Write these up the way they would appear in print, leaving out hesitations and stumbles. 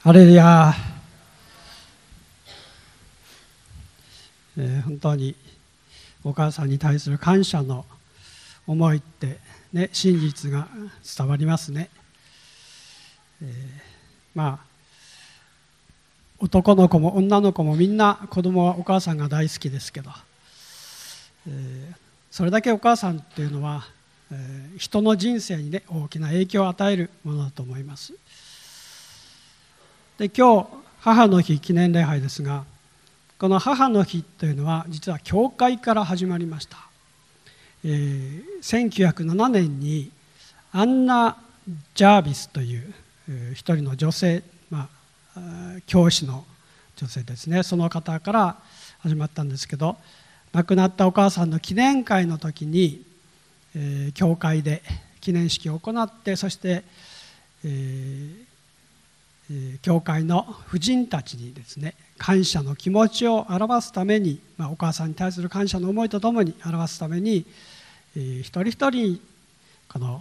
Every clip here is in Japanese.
ハレルヤ、本当にお母さんに対する感謝の思いって、ね、真実が伝わりますね。男の子も女の子もみんな子供はお母さんが大好きですけど、それだけお母さんっていうのは、人の人生にね大きな影響を与えるものだと思います。で、今日母の日記念礼拝ですが、この母の日というのは実は教会から始まりました。1907年にアンナ・ジャービスという一人の女性、教師の女性ですね、その方から始まったんですけど、亡くなったお母さんの記念会の時に、教会で記念式を行って、そして、教会の婦人たちにですね感謝の気持ちを表すために、お母さんに対する感謝の思いとともに表すために、一人一人この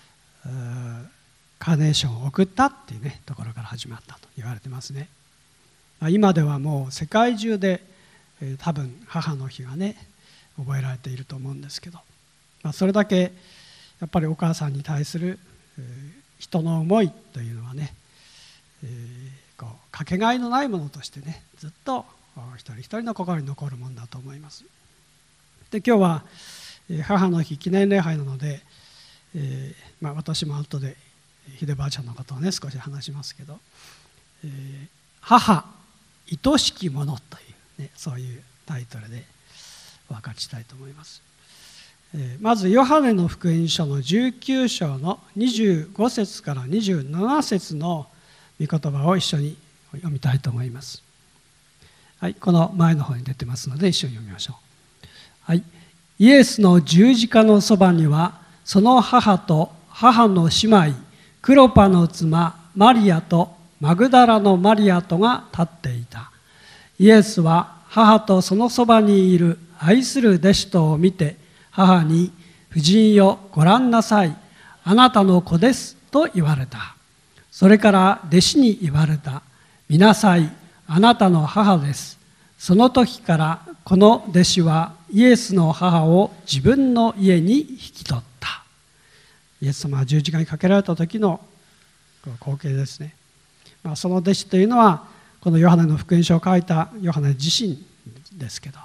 カーネーションを送ったっていうねところから始まったと言われてますね。今ではもう世界中で、多分母の日がね覚えられていると思うんですけど、それだけやっぱりお母さんに対する、人の思いというのはね、かけがえのないものとしてねずっと一人一人の心に残るものだと思います。で、今日は母の日記念礼拝なので、私も後でひでばあちゃんのことをね少し話しますけど、母愛しきものという、ね、そういうタイトルでお分かちしたいと思います。まずヨハネの福音書の19章の25節から27節の御言葉を一緒に読みたいと思います。はい、この前の方に出てますので一緒に読みましょう。はい、イエスの十字架のそばにはその母と母の姉妹クロパの妻マリアとマグダラのマリアとが立っていた。イエスは母とそのそばにいる愛する弟子とを見て母に、婦人よご覧なさい、あなたの子ですと言われた。それから弟子に言われた。見なさい、あなたの母です。その時からこの弟子はイエスの母を自分の家に引き取った。イエス様は十字架にかけられた時の光景ですね。その弟子というのはこのヨハネの福音書を書いたヨハネ自身ですけど、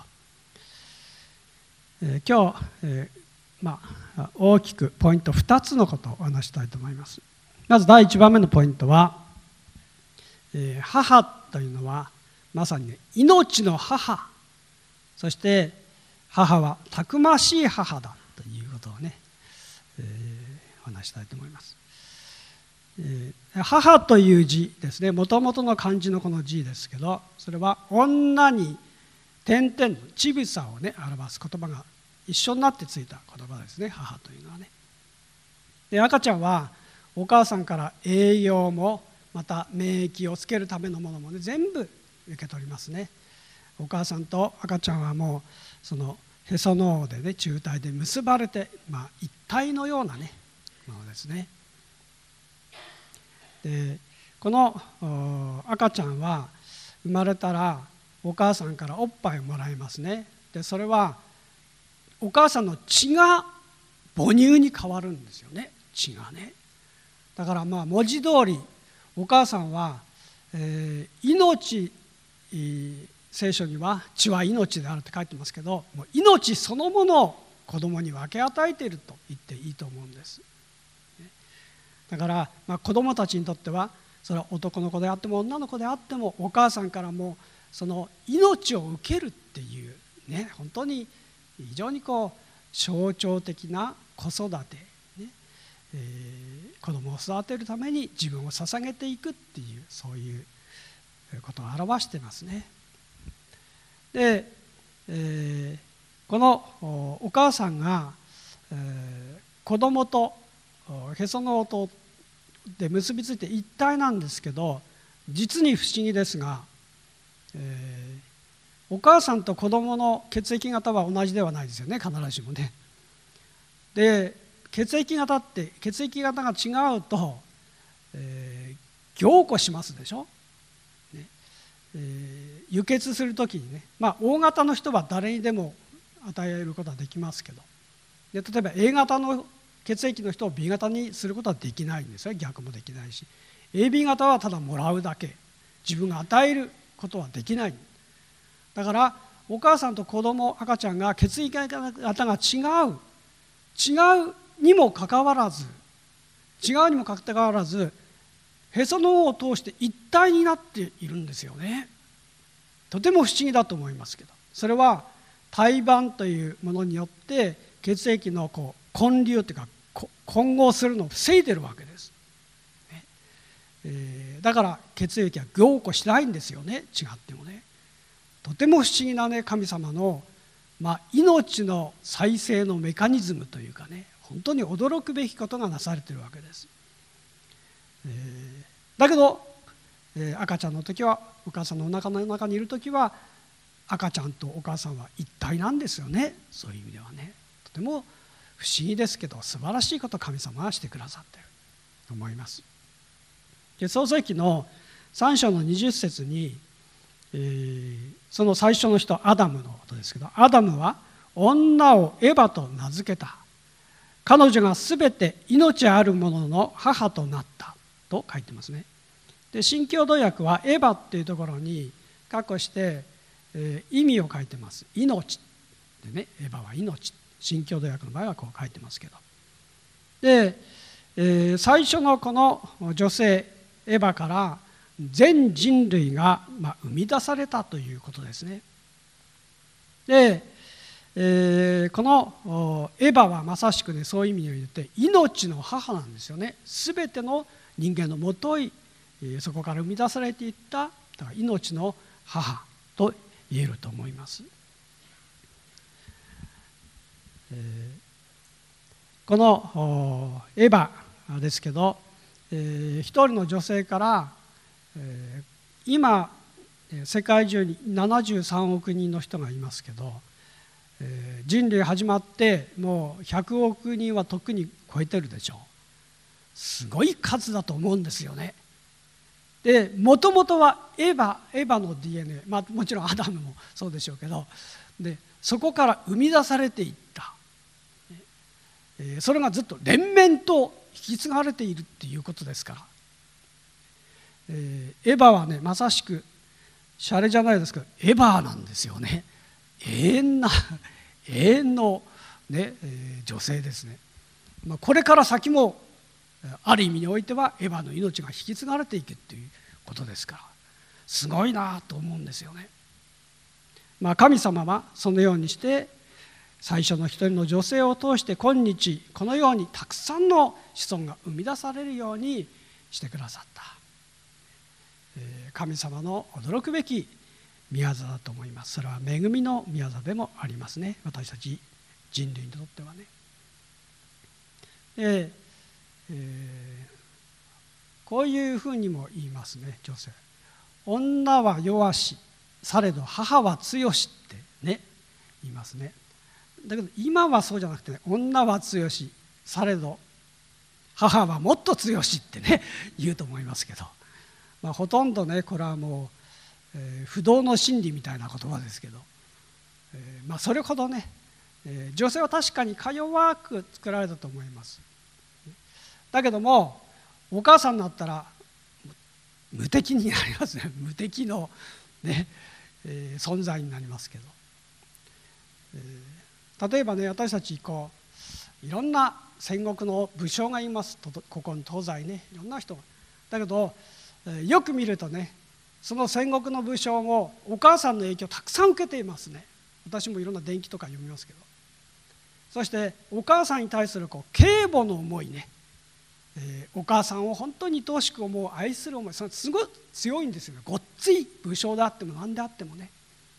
今日、大きくポイント2つのことをお話したいと思います。まず第1番目のポイントは、母というのはまさに、ね、命の母、そして母はたくましい母だということをね、お話したいと思います。母という字ですね、もともとの漢字のこの字ですけど、それは女に点々の乳房をね表す言葉が一緒になってついた言葉ですね、母というのはね。で、赤ちゃんはお母さんから栄養もまた免疫をつけるためのものもね全部受け取りますね。お母さんと赤ちゃんはもうそのへその緒でね中体で結ばれて、一体のようなねものですね。で、この赤ちゃんは生まれたらお母さんからおっぱいをもらいますね。で、それはお母さんの血が母乳に変わるんですよね、血がね。だから文字通りお母さんは、命、聖書には血は命であるって書いてますけど、もう命そのものを子供に分け与えていると言っていいと思うんです。だから子供たちにとってはそれは男の子であっても女の子であってもお母さんからもその命を受けるっていうね、本当に非常に象徴的な子育て、ね、子供を育てるために自分を捧げていくっていう、そういうことを表してますね。で、このお母さんが、子供とへその緒で結びついて一体なんですけど、実に不思議ですが、お母さんと子供の血液型は同じではないですよね、必ずしもね。で、血液型が違うと、凝固しますでしょ。 輸血する時にね、O 型の人は誰にでも与えることはできますけど、で例えば A 型の血液の人を B 型にすることはできないんですよ。逆もできないし、 AB 型はただもらうだけ、自分が与えることはできない。だからお母さんと子供、赤ちゃんが血液型が違うにもかかわらずへその緒を通して一体になっているんですよね。とても不思議だと思いますけど、それは胎盤というものによって血液の混流というか混合するのを防いでるわけです、だから血液は凝固しないんですよね、違ってもね。とても不思議なね、神様の、命の再生のメカニズムというかね、本当に驚くべきことがなされているわけです、だけど、赤ちゃんの時は、お母さんのお腹の中にいる時は赤ちゃんとお母さんは一体なんですよね。そういう意味ではね、とても不思議ですけど素晴らしいことを神様はしてくださっていると思います。で創世記の3章の20節に、その最初の人アダムのことですけど、アダムは女をエバと名付けた。彼女がすべて命あるものの母となったと書いてますね。で新共同訳はエバっていうところに括弧して、意味を書いてます。命でね、エバは命。新共同訳の場合はこう書いてますけど、で、最初のこの女性エバから全人類が生み出されたということですね。で、このエバはまさしくね、そういう意味を言って命の母なんですよね。すべての人間のもとい、そこから生み出されていっただから命の母と言えると思います。このエバですけど、一人の女性から、今世界中に73億人の人がいますけど、人類始まってもう100億人は特に超えてるでしょう。すごい数だと思うんですよね。でもともとはエバの DNA、もちろんアダムもそうでしょうけど、でそこから生み出されていった、それがずっと連綿と引き継がれているっていうことですから、エバはねまさしくシャレじゃないですけどエバーなんですよね。永遠の、ね女性ですね。これから先もある意味においてはエバの命が引き継がれていくということですから、すごいなと思うんですよね。神様はそのようにして最初の一人の女性を通して今日このようにたくさんの子孫が生み出されるようにしてくださった、神様の驚くべき御業だと思います。それは恵みの御業でもありますね、私たち人類にとってはね。こういうふうにも言いますね、女性。女は弱しされど母は強しってね言いますね。だけど今はそうじゃなくて、ね、女は強しされど母はもっと強しってね言うと思いますけど、ほとんどねこれはもう、不動の真理みたいな言葉ですけど、それほどね、女性は確かにか弱く作られたと思います。だけどもお母さんになったら無敵になりますね。無敵の、ね存在になりますけど、例えばね私たちいろんな戦国の武将がいます。ここの東西ねいろんな人が。だけどよく見るとねその戦国の武将もお母さんの影響をたくさん受けていますね。私もいろんな伝記とか読みますけど、そしてお母さんに対する敬母の思いね、お母さんを本当に愛おしく思う愛する思い、それすごい強いんですよね。ごっつい武将であっても何であってもね、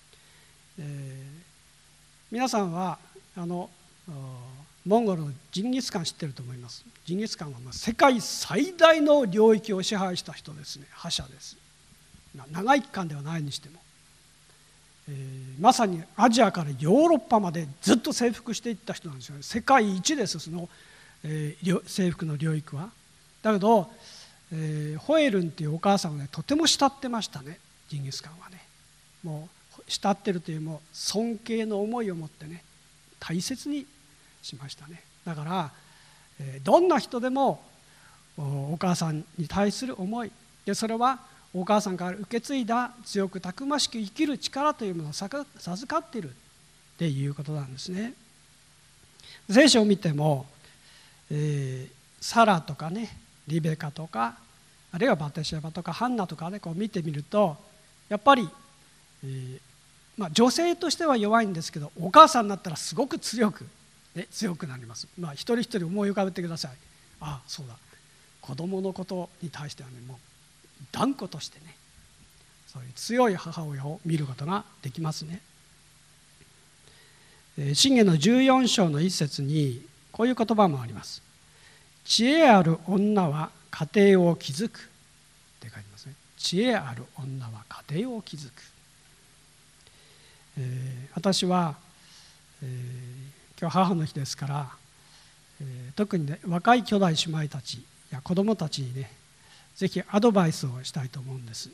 皆さんはモンゴルのジンギスカン知ってると思います。ジンギスカンは世界最大の領域を支配した人ですね。覇者です。長い期間ではないにしても、まさにアジアからヨーロッパまでずっと征服していった人なんですよね。世界一です、その征服の領域は。だけど、ホエルンっていうお母さんをねとても慕ってましたね。 ジンギスカンはね、もう慕ってるというもう尊敬の思いを持ってね、大切にしましたね。だからどんな人でもお母さんに対する思いで、それはお母さんから受け継いだ強くたくましく生きる力というものを授かっているっていうことなんですね。聖書を見ても、サラとかね、リベカとか、あるいはバテシェバとかハンナとかね、こう見てみるとやっぱり、女性としては弱いんですけど、お母さんになったらすごく強くなります。一人一人思い浮かべてください。ああそうだ、子供のことに対してはね、もう断固としてね、そういう強い母親を見ることができますね。箴言の14章の一節にこういう言葉もあります。知恵ある女は家庭を築くって書いてますね。知恵ある女は家庭を築く。私は、今日母の日ですから、特にね、若い兄弟姉妹たちや子どもたちにね、ぜひアドバイスをしたいと思うんです。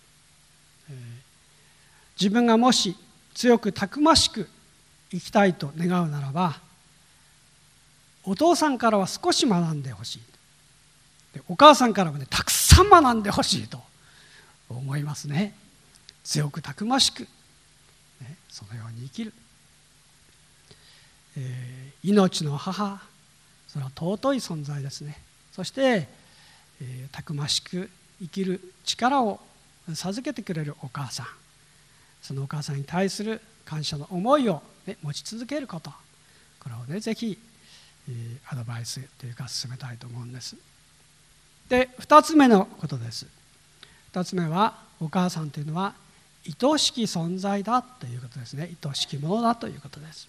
自分がもし強くたくましく生きたいと願うならば、お父さんからは少し学んでほしい、でお母さんからはね、たくさん学んでほしいと思いますね。強くたくましく、そのように生きる、命の母、それは尊い存在ですね。そして、たくましく生きる力を授けてくれるお母さん、そのお母さんに対する感謝の思いを、持ち続けること、これをね、ぜひアドバイスというか進めたいと思うんです。で、2つ目のことです。2つ目は、お母さんというのは愛しき存在だということですね。愛しきものだということです。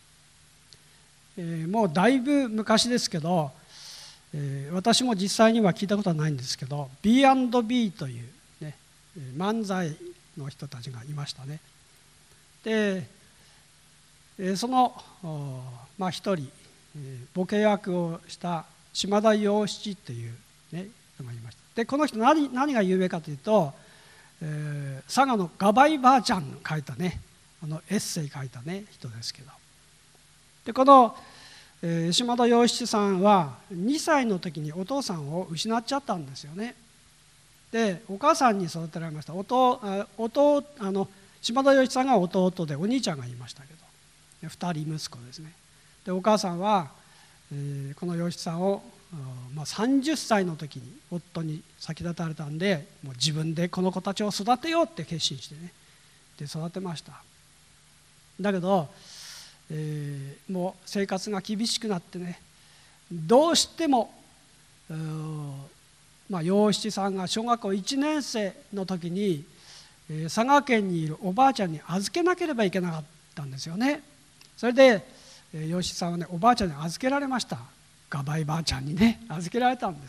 もうだいぶ昔ですけど、私も実際には聞いたことはないんですけど、 B&B という、ね、漫才の人たちがいましたね。で、その一人、ボケ役をした島田洋七という、ね、人がいました。で、この人 何が有名かというと、佐賀のガバイばあちゃんの書いたね、エッセイ書いたね人ですけど、でこの、島田洋七さんは2歳の時にお父さんを失っちゃったんですよね。で、お母さんに育てられました。島田洋七さんが弟で、お兄ちゃんがいましたけど、2人息子ですね。で、お母さんは、この洋七さんを、30歳の時に夫に先立たれたんで、もう自分でこの子たちを育てようって決心してね、で育てました。だけど、もう生活が厳しくなってね、どうしても洋七さんが小学校1年生の時に、佐賀県にいるおばあちゃんに預けなければいけなかったんですよね。それで洋七さんはね、おばあちゃんに預けられました。ガバイばあちゃんにね、預けられたんです。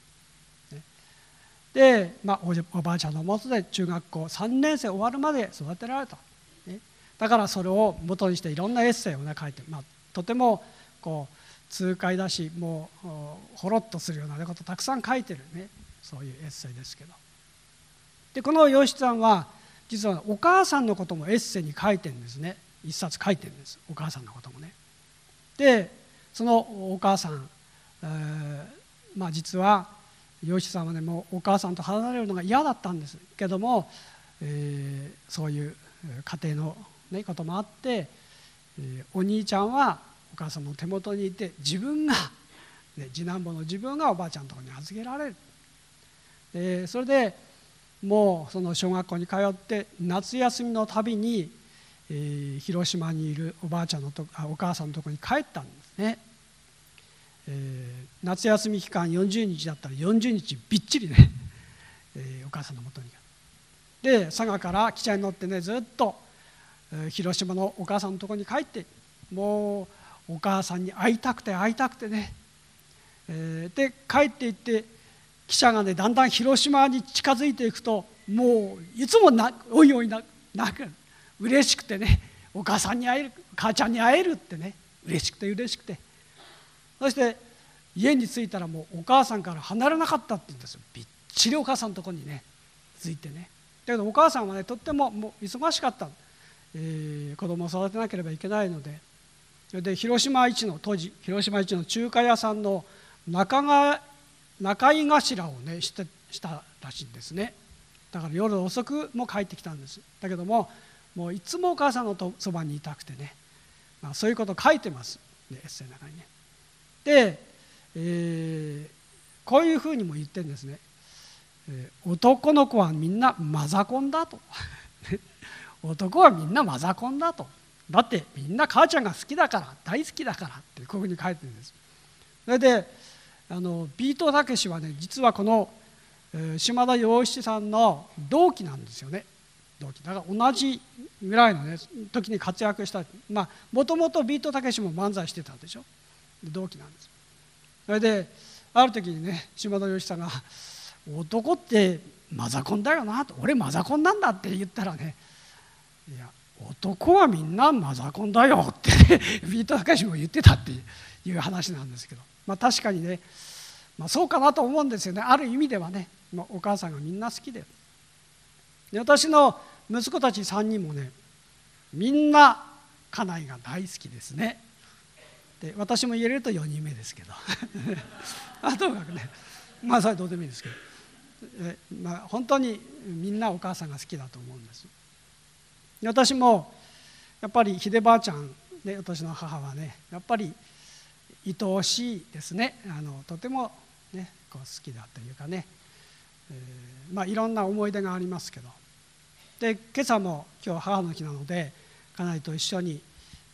で、おばあちゃんのもとで中学校3年生終わるまで育てられた。だからそれを元にしていろんなエッセイをね書いて、とてもこう痛快だし、もうほろっとするようなことをたくさん書いてるね、そういうエッセイですけど。で、この洋七さんは実はお母さんのこともエッセイに書いてるんですね。一冊書いてるんです、お母さんのこともね。で、そのお母さん、実は洋七さんはね、もうお母さんと離れるのが嫌だったんですけども、そういう家庭の、こともあって、お兄ちゃんはお母さんの手元にいて、自分が、次男坊の自分がおばあちゃんのところに預けられる。それでもうその小学校に通って夏休みのたびに、広島にいるお母さんのところに帰ったんですね。夏休み期間40日だったら40日びっちりね、お母さんのもとに。で、佐賀から汽車に乗ってね、ずっと広島のお母さんのところに帰って、もうお母さんに会いたくてね、で帰っていって、汽車がねだんだん広島に近づいていくと、もういつもおいおい泣く、嬉しくてね、お母さんに会える、母ちゃんに会えるってね、嬉しくて、そして家に着いたらもうお母さんから離れなかったって言うんですよ。びっちりお母さんのところにねついてね、 けどお母さんはねとってももう忙しかった、子供を育てなければいけないので、当時広島一の中華屋さんの仲居頭をねしたらしいんですね。だから夜遅くも帰ってきたんです。だけどももういつもお母さんのそばにいたくてね、そういうことを書いてます、エッセイの中にね。で、こういうふうにも言ってるんですね。男の子はみんなマザコンだと男はみんなマザコンだと、だってみんな母ちゃんが好きだから大好きだからってこういうふうに書いてるんです。それでビートたけしはね実はこの島田洋七さんの同期なんですよね。同期だから同じぐらいのね時に活躍した。もともとビートたけしも漫才してたんでしょ。同期なんです。それである時にね島田洋七さんが「男ってマザコンだよな」と「俺マザコンなんだ」って言ったらね「いや男はみんなマザコンだよ」ってねビートたけしも言ってたっていう話なんですけど、確かにね、そうかなと思うんですよね。ある意味ではね、お母さんがみんな好きで、私の息子たち3人もねみんな家内が大好きですね。で私も入れると4人目ですけどともかくねそれどうでもいいですけど、本当にみんなお母さんが好きだと思うんです。私もやっぱり秀ばあちゃん、ね、私の母はねやっぱり愛おしいですね。とても、ね、こう好きだというかね、いろんな思い出がありますけど、で今朝も今日母の日なので家内と一緒に、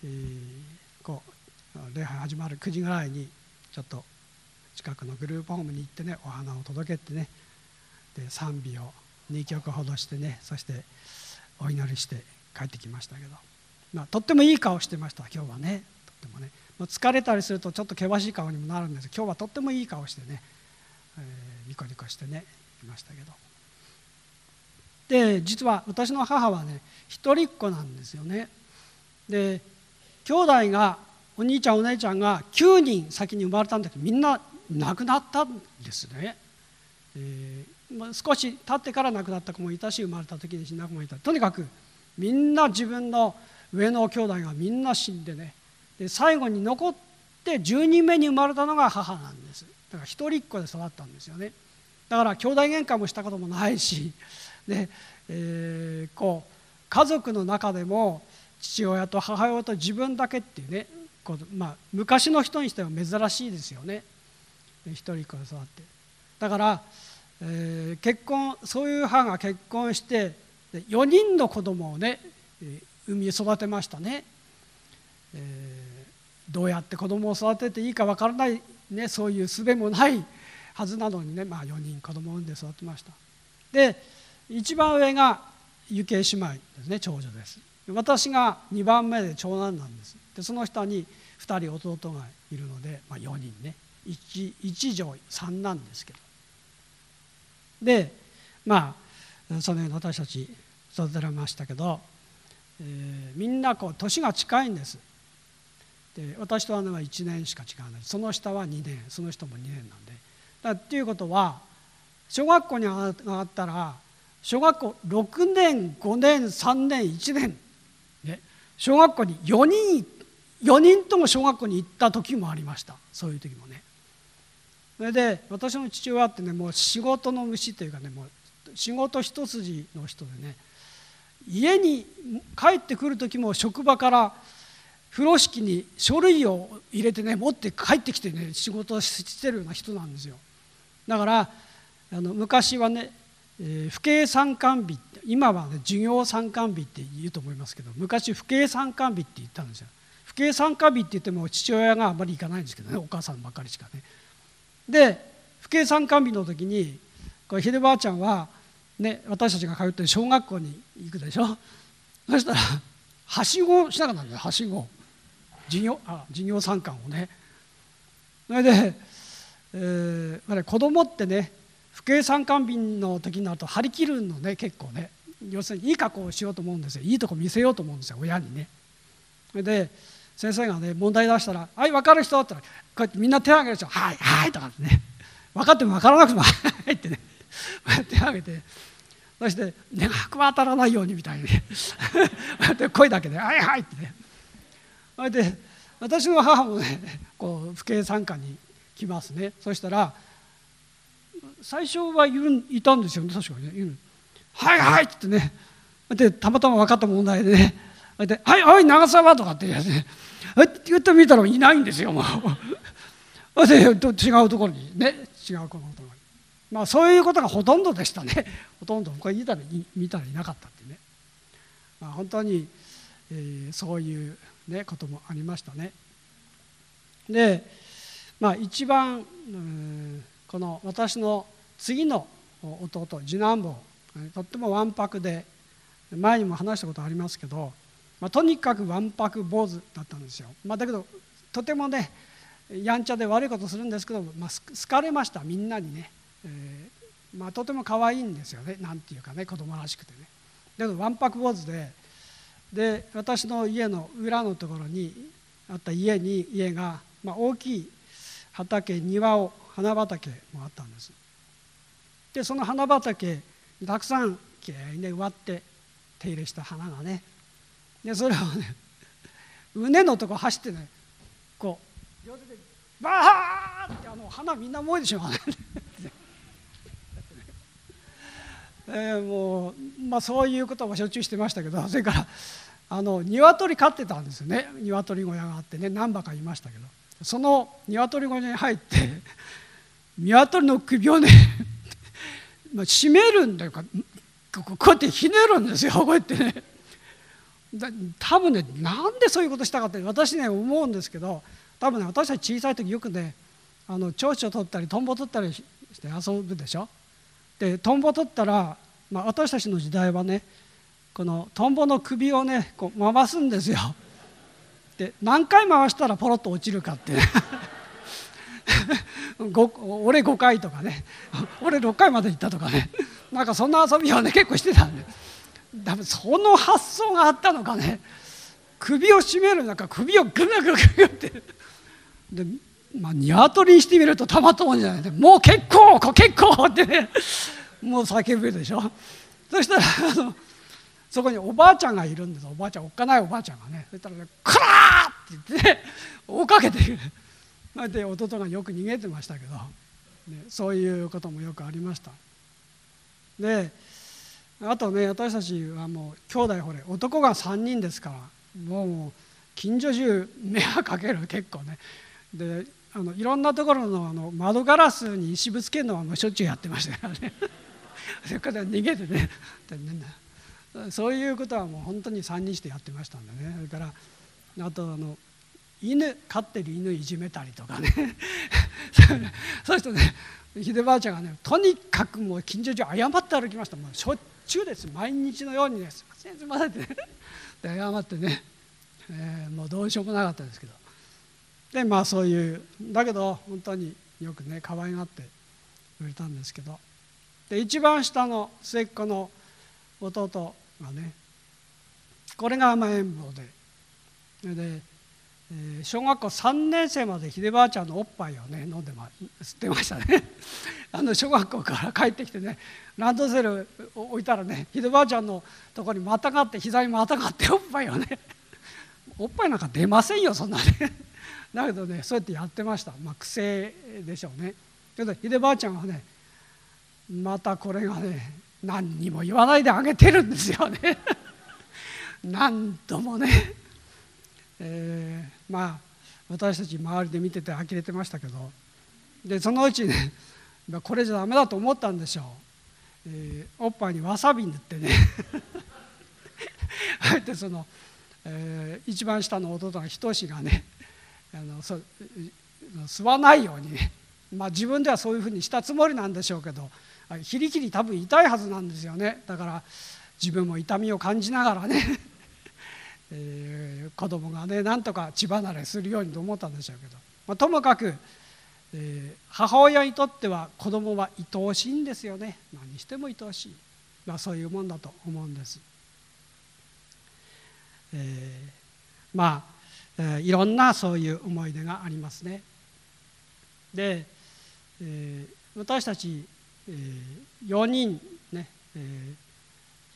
礼拝始まる9時ぐらいにちょっと近くのグループホームに行ってねお花を届けてね、で賛美を2曲ほどしてね、そしてお祈りして帰ってきましたけど、とってもいい顔してました今日はね。とってもね疲れたりするとちょっと険しい顔にもなるんですけど、今日はとってもいい顔してね、ニコニコしてねいましたけど、で実は私の母はね一人っ子なんですよね。で兄弟がお兄ちゃんお姉ちゃんが9人先に生まれたんだけどみんな亡くなったんですね。少し経ってから亡くなった子もいたし生まれた時に死んだ子もいた。とにかくみんな自分の上の兄弟がみんな死んでね、で最後に残って10人目に生まれたのが母なんです。だから一人っ子で育ったんですよね。だから兄弟喧嘩もしたこともないし、で家族の中でも父親と母親と自分だけっていうね昔の人にしては珍しいですよね。一人っ子で育って、だから、そういう母が結婚して4人の子供をね産み育てましたね。どうやって子供を育てていいかわからない、ね、そういう術もないはずなのにね、4人子供を産んで育てました。で一番上が幸恵姉妹ですね、長女です。私が2番目で長男なんです。でその下に2人弟がいるので、4人ね、1女3男ですけど、でそのように私たち育てられましたけど、みんな年が近いんです。で私と姉は1年しか違わない。その下は2年、その人も2年なんで、っていうことは小学校に上がったら小学校6年5年3年1年、ね、小学校に4人とも小学校に行った時もありました。そういう時もね。それで私の父親ってねもう仕事の虫というかね、もう仕事一筋の人でね、家に帰ってくる時も職場から風呂敷に書類を入れてね持って帰ってきてね仕事をしてるような人なんですよ。だから昔はね、父兄参観日って、今はね授業参観日って言うと思いますけど、昔父兄参観日って言ったんですよ。父兄参観日って言っても父親があまり行かないんですけどね、お母さんばっかりしかね。で父兄参観日の時に秀ばあちゃんはね、私たちが通ってる小学校に行くでしょ。そしたらはしごしなかったんだよ。はしご授業参観をね。それで、子供ってね父兄参観日の時になると張り切るのね、結構ね、要するにいい格好をしようと思うんですよ。いいとこ見せようと思うんですよ、親にね。それで先生がね問題出したら「はい、分かる人」って言ったらこうやってみんな手を挙げるでしょ。はいはいとかね、分かっても分からなくてもはいってね手を挙げて、 そして願くは当たらないようにみたいにで声だけで「はいはい」ってね。それで私の母もねこう父兄参加に来ますね。そしたら最初はいたんですよね、確かにね。はいはいってね。でたまたま分かった問題でね。ではいはい長澤とかってやつね。言ってみたらいないんですよもう。で違うところにね、違うこのところに。まあそういうことがほとんどでしたね。ほとんど他に見たらいなかったってね。まあ、本当に、そういうねこともありましたね。で、まあ一番、この私の次の弟次男坊、とってもわんぱくで、前にも話したことありますけど、とにかくわんぱく坊主だったんですよ。だけどとてもねやんちゃで悪いことするんですけど、好かれました、みんなにね。とても可愛いんですよね、なんていうかね、子供らしくてね。だけどわんぱく坊主で私の家の裏のところにあった家が、大きい畑、花畑もあったんです。でその花畑にたくさんきれいに植わって手入れした花がね、でそれをね畝のとこ走ってね、こう両手でバーって花みんな燃えてしまうもう、そういうこともしょっちゅうしてましたけど、それから鶏飼ってたんですよね。鶏小屋があってね、何羽かいましたけど、その鶏小屋に入って鶏の首をね締めるんだよ、こうやってひねるんですよ、こうやってね。多分ね、なんでそういうことしたかって私ね思うんですけど、多分ね私たち小さい時よくね蝶々取ったりトンボ取ったりして遊ぶでしょ。でトンボ取ったら、私たちの時代はねこのトンボの首をねこう回すんですよ。で何回回したらポロッと落ちるかってね俺5回とかね俺6回まで行ったとかね、なんかそんな遊びをね結構してたんで、多分その発想があったのかね、首を絞める中首をグルグルグルってで、鶏にしてみるとたまったもんじゃないで、もう結構ってねもう叫ぶでしょ。そしたらそこにおばあちゃんがいるんです。おばあちゃん、おっかないおばあちゃんがね、そしたらねクラーって言って、ね、追っかけている。で弟がよく逃げてましたけど、ね、そういうこともよくありました。であとね、私たちはもう兄弟男が3人ですから、もう近所中迷惑かける、結構ね。でいろんなところの窓ガラスに石ぶつけるのはもうしょっちゅうやってましたからねそれから逃げてねそういうことはもう本当に3人してやってましたんでね。それからあと飼ってる犬いじめたりとかねそうするとね、秀ばあちゃんがねとにかくもう近所中謝って歩きました。もうしょっちゅうです。毎日のようにね、すいませんってねで謝ってね、もうどうしようもなかったですけど、でそういうだけど本当によくね可愛がってくれたんですけど、で一番下の末っ子の弟がね、これが甘えん坊で小学校3年生まで秀ばあちゃんのおっぱいをね吸ってましたね小学校から帰ってきてね、ランドセル置いたらね、秀ばあちゃんのところにまたがって、膝にまたがっておっぱいをねおっぱいなんか出ませんよそんなねだけどねそうやってやってました。癖でしょうね。けど秀ばあちゃんはねまたこれがね何にも言わないであげてるんですよね何度もね、私たち周りで見てて呆れてましたけど、でそのうちねこれじゃダメだと思ったんでしょう。おっぱいにわさび塗ってねあえて一番下の弟が仁がね吸わないようにね、自分ではそういうふうにしたつもりなんでしょうけど、ヒリヒリ多分痛いはずなんですよね。だから自分も痛みを感じながらね子供がねなんとか血離れするようにと思ったんでしょうけど、ともかく、母親にとっては子供は愛おしいんですよね。何しても愛おしい、そういうもんだと思うんです。いろんなそういう思い出がありますね。で、私たち、4人ね、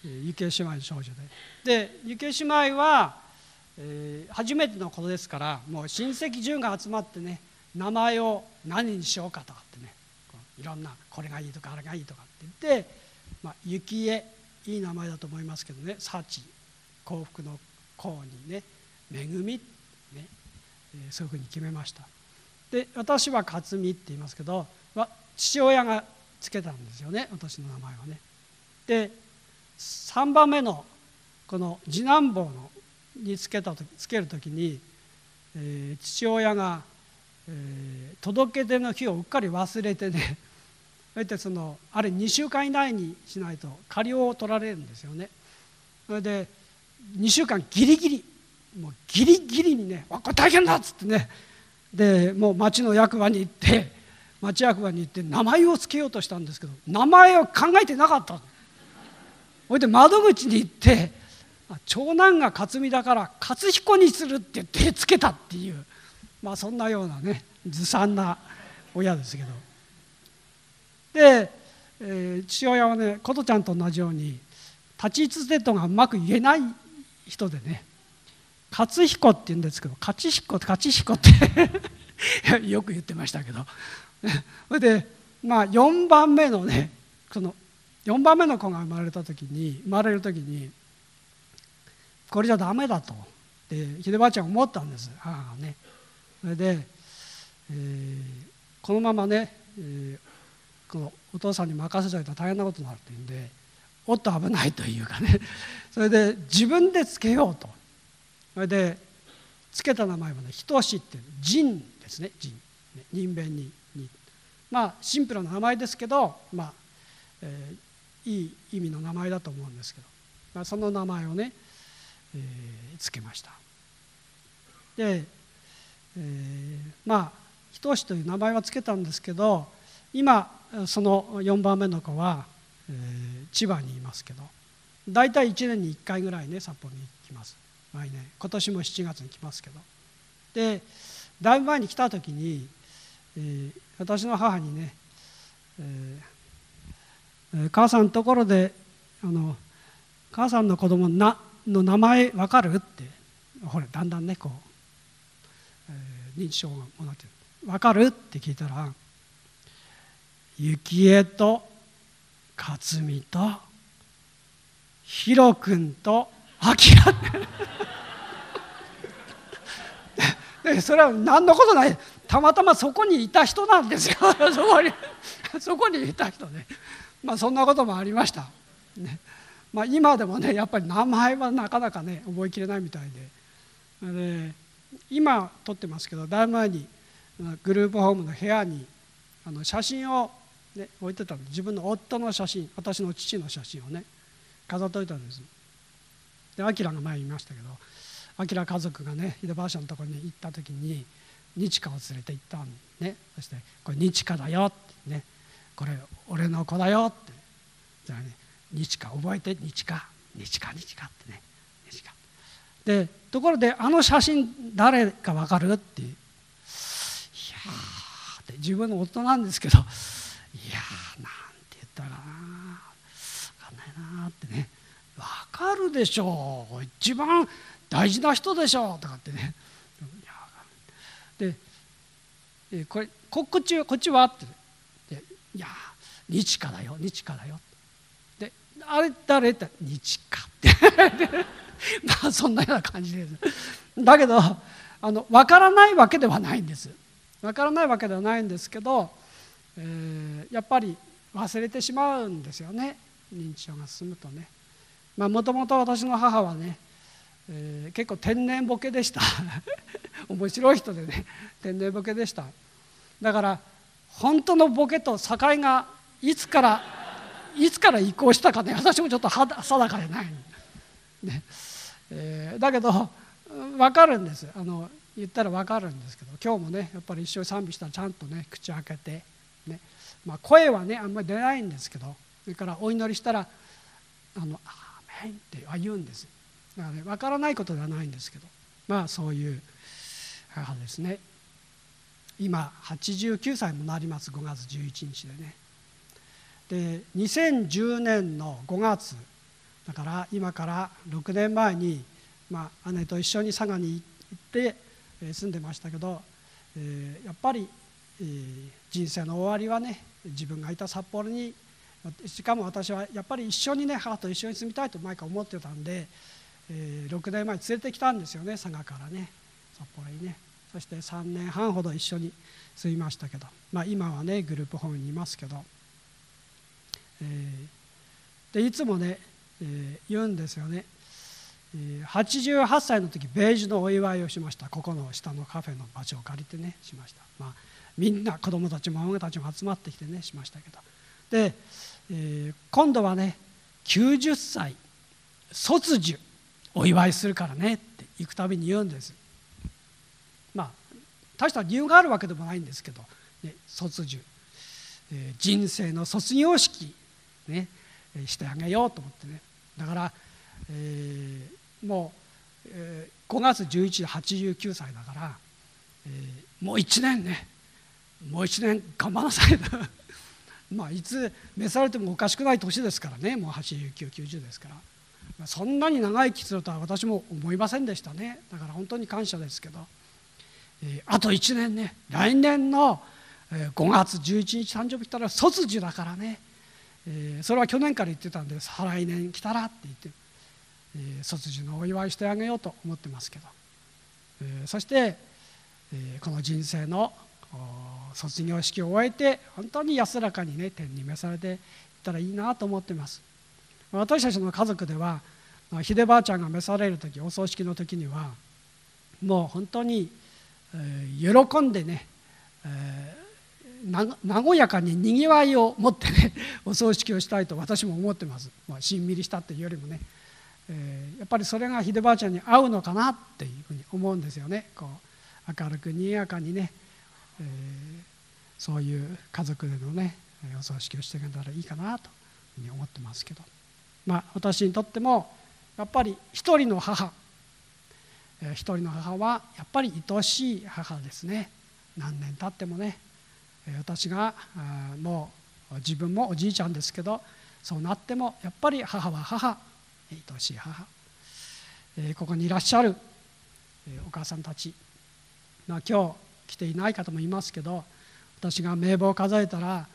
幸恵姉妹の少女で、幸恵姉妹は、初めてのことですから、もう親戚中が集まってね、名前を何にしようかとかってね、いろんなこれがいいとかあれがいいとかって言って、幸恵、いい名前だと思いますけどね、幸、幸福の幸にね、恵み、ね、そういうふうに決めました。で、私は克美って言いますけど、父親がつけたんですよね、私の名前はね。で、3番目のこの次男坊につけるときに、父親が、届け出の日をうっかり忘れてね、それであれ2週間以内にしないと借りを取られるんですよね。それで2週間ギリギリにね、これ大変だっつってね、でもう町役場に行って名前をつけようとしたんですけど、名前を考えてなかった。それで窓口に行って、長男が克美だから克彦にするって言ってつけたっていう、そんなようなね、ずさんな親ですけど。で、父親はね、琴ちゃんと同じように立ちつてとがうまく言えない人でね、克彦って言うんですけど、勝彦ってよく言ってましたけど、それで4番目のね、4番目の子が生まれる時にこれじゃダメだと秀ばあちゃん思ったんです、母がね。それで、このままね、このお父さんに任せちゃうと大変なことになるっていうんで、おっと危ないというかね、それで自分でつけようと。それでつけた名前はね、仁って仁ですね、仁、人弁にシンプルな名前ですけど、いい意味の名前だと思うんですけど、その名前をね、つけました。で、仁という名前はつけたんですけど、今その4番目の子は、千葉にいますけど、大体1年に1回ぐらいね、札幌に来ます。毎年、今年も7月に来ますけど、でだいぶ前に来た時に、私の母にね、母さんのところで母さんの子供の名前分かるって、ほらだんだんねこう、認知症がもらってる、分かるって聞いたら、幸恵と克美とヒロ君とアキラで、それは何のことない、たまたまそこにいた人なんですよそこにいた人ね。そんなこともありました、ね。今でもね、やっぱり名前はなかなかね覚えきれないみたいで、今撮ってますけど、だいぶ前にグループホームの部屋に写真を、ね、置いてたんで、自分の夫の写真、私の父の写真をね飾っといたんです。で、アキラが前にいましたけど、アキラ家族がね、秀ばあちゃんのところに行った時に日華を連れて行ったんね。そしてこれ日華だよってね、これ俺の子だよって、じゃあね、日華覚えて、日華ってね、日華で、ところで写真誰か分かるって、いやーって、自分の夫なんですけど、いやーなんて言ったらな、分かんないなってね、分かるでしょう、一番大事な人でしょとかってね、で、こっちはって、いや日華だよで、あれ誰って日華ってそんなような感じです。だけど分からないわけではないんです。分からないわけではないんですけど、やっぱり忘れてしまうんですよね、認知症が進むとね。もともと私の母はね、結構天然ボケでした面白い人でね、天然ボケでした。だから本当のボケと境がいつから移行したかね、私もちょっと定かでない、ね。だけど分かるんです。言ったら分かるんですけど、今日もねやっぱり一緒に賛美したらちゃんとね口開けて、ね、声はねあんまり出ないんですけど、それからお祈りしたらアーメンって言うんです。だからね、分からないことではないんですけど、そういう母ですね。今89歳もなります、5月11日でね。で、2010年の5月、 だから今から6年前に、姉と一緒に佐賀に行って住んでましたけど、やっぱり人生の終わりはね、自分がいた札幌に、しかも私はやっぱり一緒にね、母と一緒に住みたいと毎回思ってたんで、6年前に連れてきたんですよね、佐賀からね、札幌にね。そして3年半ほど一緒に住みましたけど、今はねグループホームにいますけど、でいつもね、言うんですよね。88歳の時米寿のお祝いをしました。ここの下のカフェの場所を借りてねしました。みんな子供たちも孫たちも集まってきてねしましたけど、で、今度はね90歳卒寿お祝いするからねって行くたびに言うんです。大した理由があるわけでもないんですけど、ね、卒寿、人生の卒業式、ね、してあげようと思ってね。だから、もう、5月11日で89歳だから、もう1年ね、もう1年頑張らなさいいつ召されてもおかしくない年ですからね、もう89、90ですから、そんなに長生きするとは私も思いませんでしたね。だから本当に感謝ですけど、あと1年ね、来年の5月11日誕生日来たら卒寿だからね、それは去年から言ってたんで、再来年来たらって言って、卒寿のお祝いしてあげようと思ってますけど、そして、この人生の卒業式を終えて本当に安らかにね天に召されていったらいいなと思ってます。私たちの家族では秀ばあちゃんが召される時、お葬式の時にはもう本当に喜んでね、和やかににぎわいを持ってねお葬式をしたいと私も思ってます。しんみりしたっていうよりもね、やっぱりそれが秀ばあちゃんに合うのかなっていうふうに思うんですよね。こう明るくにぎやかにね、そういう家族でのねお葬式をしていけたらいいかなというふうに思ってますけど、私にとってもやっぱり一人の母はやっぱり愛しい母ですね。何年経ってもね、私がもう自分もおじいちゃんですけど、そうなってもやっぱり母は母、愛しい母、ここにいらっしゃるお母さんたち、今日来ていない方もいますけど、私が名簿を数えたら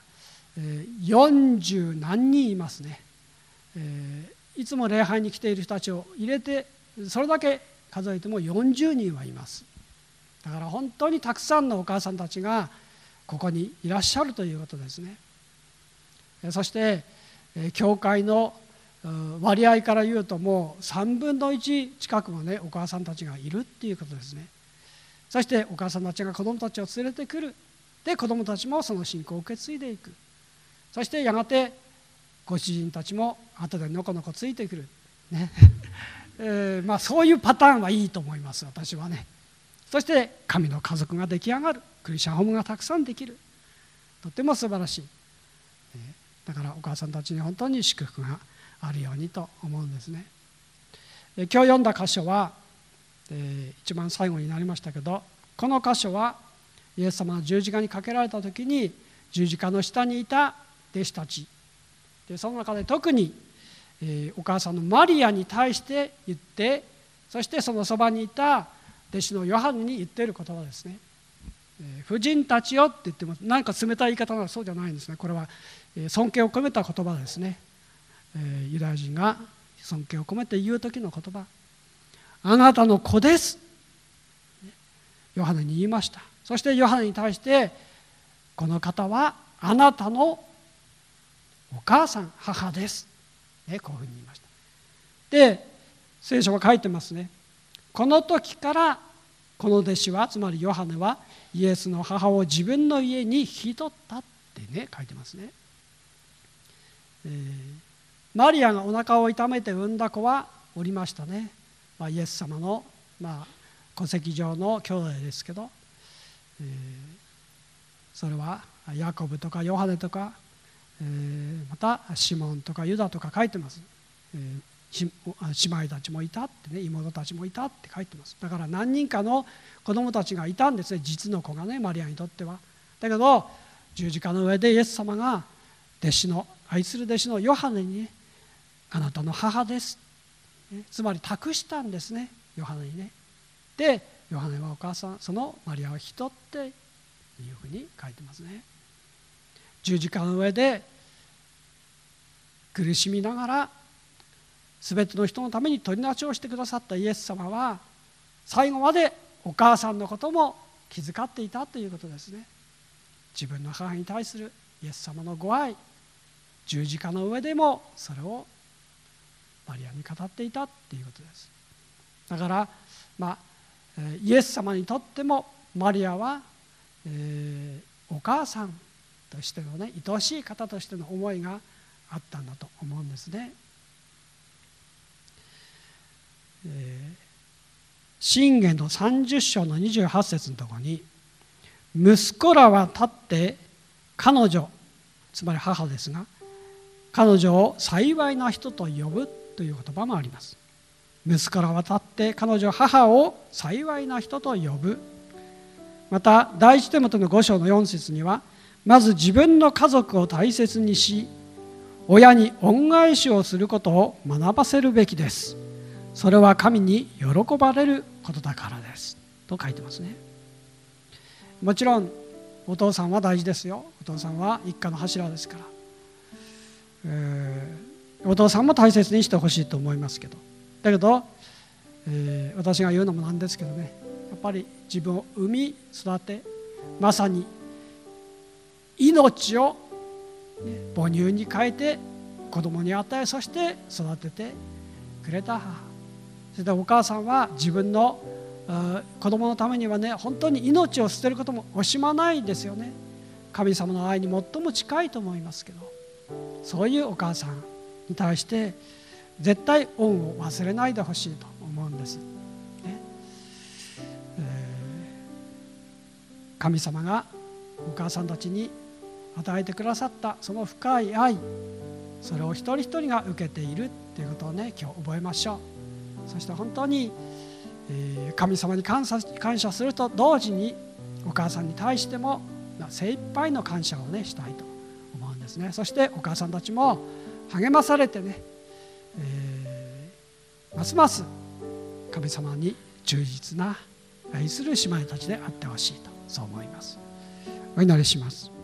40何人いますね。いつも礼拝に来ている人たちを入れてそれだけ数えても40人はいます。だから本当にたくさんのお母さんたちがここにいらっしゃるということですね。そして教会の割合から言うともう3分の1近くもねお母さんたちがいるっていうことですね。そしてお母さんたちが子どもたちを連れてくる。で子どもたちもその信仰を受け継いでいく。そしてやがてご主人たちも後でのこのこついてくる、ねそういうパターンはいいと思います、私はね。そして神の家族が出来上がる、クリスチャンホームがたくさんできる、とても素晴らしい。だからお母さんたちに本当に祝福があるようにと思うんですね。今日読んだ箇所は一番最後になりましたけど、この箇所はイエス様が十字架にかけられた時に十字架の下にいた弟子たちで、その中で特にお母さんのマリアに対して言って、そしてそのそばにいた弟子のヨハネに言っている言葉ですね。婦人たちよって言っても何か冷たい言い方ならそうじゃないんですね。これは尊敬を込めた言葉ですね。ユダヤ人が尊敬を込めて言う時の言葉、あなたの子です、ヨハネに言いました。そしてヨハネに対して、この方はあなたのお母さん、母です、こういうふうに言いました。で聖書は書いてますね。この時からこの弟子は、つまりヨハネはイエスの母を自分の家に引き取ったってね書いてますね。マリアがお腹を痛めて産んだ子はおりましたね。イエス様の、戸籍上の兄弟ですけど、それはヤコブとかヨハネとか、またシモンとかユダとか書いてます。姉妹たちもいたってね、妹たちもいたって書いてます。だから何人かの子供たちがいたんですね、実の子がね、マリアにとっては。だけど十字架の上でイエス様が愛する弟子のヨハネにね、 あなたの母です、つまり託したんですね、ヨハネにね。でヨハネはお母さん、そのマリアを引き取ってというふうに書いてますね。十字架の上で苦しみながら全ての人のために取りなしをしてくださったイエス様は、最後までお母さんのことも気遣っていたということですね。自分の母に対するイエス様のご愛、十字架の上でもそれをマリアに語っていたということです。だからイエス様にとってもマリアは、お母さんとしてのね、愛しい方としての思いがあったんだと思うんですね。箴言の30章の28節のところに、息子らは立って彼女、つまり母ですが、彼女を幸いな人と呼ぶという言葉もあります。息子らは立って彼女母を幸いな人と呼ぶ。また第一テモテの5章の4節には、まず自分の家族を大切にし、親に恩返しをすることを学ばせるべきです。それは神に喜ばれることだからですと書いてますね。もちろんお父さんは大事ですよ。お父さんは一家の柱ですから、お父さんも大切にしてほしいと思いますけど、だけど、私が言うのもなんですけどね、やっぱり自分を産み育て、まさに命を母乳に変えて子供に与え、そして育ててくれた母、そしてお母さんは自分の子供のためにはね、本当に命を捨てることも惜しまないですよね。神様の愛に最も近いと思いますけど、そういうお母さんに対して絶対恩を忘れないでほしいと思うんです、ね。神様がお母さんたちに与えてくださったその深い愛、それを一人一人が受けているということをね、今日覚えましょう。そして本当に神様に感謝すると同時に、お母さんに対しても精一杯の感謝をねしたいと思うんですね。そしてお母さんたちも励まされてね、ますます神様に忠実な愛する姉妹たちであってほしいと、そう思います。お祈りします。